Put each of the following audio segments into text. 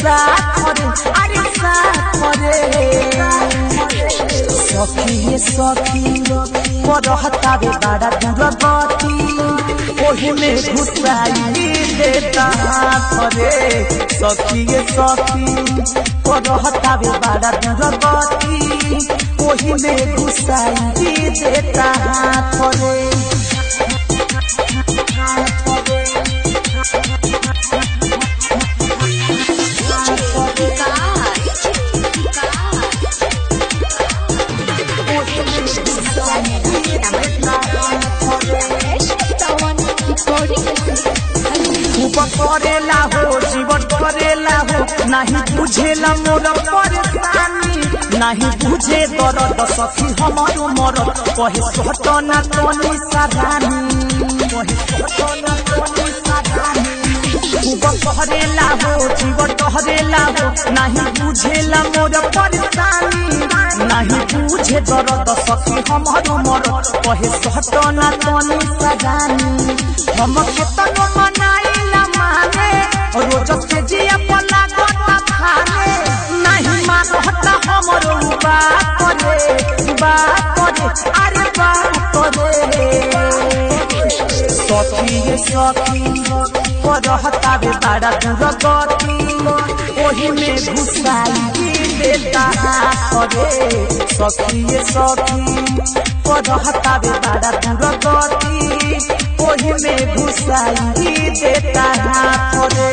साखरे अरे साखरे सखी सखी करहता बे बड़ा दूर गति ओही में घुसाई देता रे सखी सखी करहता बे बड़ा दूर गति ओही में घुसाई देता रे करेला हो जीवन करेला हो नहीं बुझेला मोर परेशानी नहीं बुझे दर्द सखी हमारो मरद कहे सटना तनी सारानी करेला हो जीवन करेला हो नहीं बुझेला मोर परेशानी नहीं बुझे दर्द सखी हमारो मरद कहे सटना तनी सारानी हम केतनो मनाइला माने रोज से जिया पला गोता थाने नहीं मानता हमरो बात करे अरे बात करे सखी सखी करहता बे बड़ा दूर गति ओही में घुसाई देता रे सखी सखी करहता बे बड़ा दूर गति ओही में घुसाई देता रे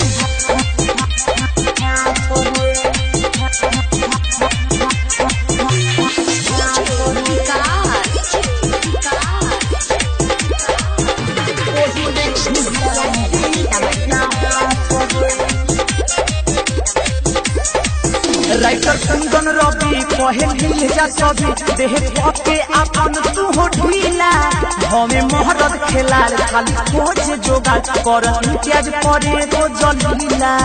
राइटर कुंदन रवि कहे ढील जा सभी देह पके अपन तू हो ढीला हमें मोहरत खेलार खाली खोज जोगाड़ कर इत्याज करे तो जलीला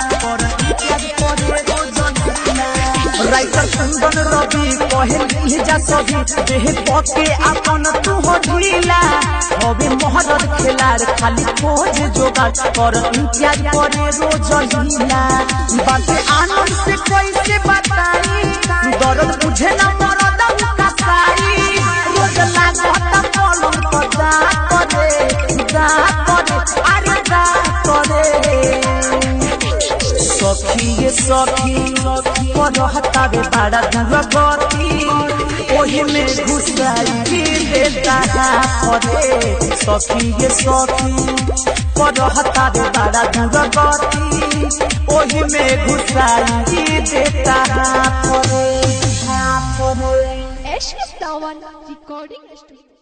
राइटर कुंदन रवि कहे ढील जा सभी देह पके अपन तू हो ढीला हमें मोहरत खेलार खाली खोज जोगाड़ कर इत्याज करे तो जलीला बातें आनंद से कैसे बताई दर्द बुझे ना मरद कसाई रोज लागता पलंग पर जा करे अरे जा करे सखी सखी करहता बे बड़ा दूर गति ओही में घुसाई देता रे सखी सखी करहता बे बड़ा दूर गति ओही में घुसाई देता रे Ashwin Dhawan Recording Studio.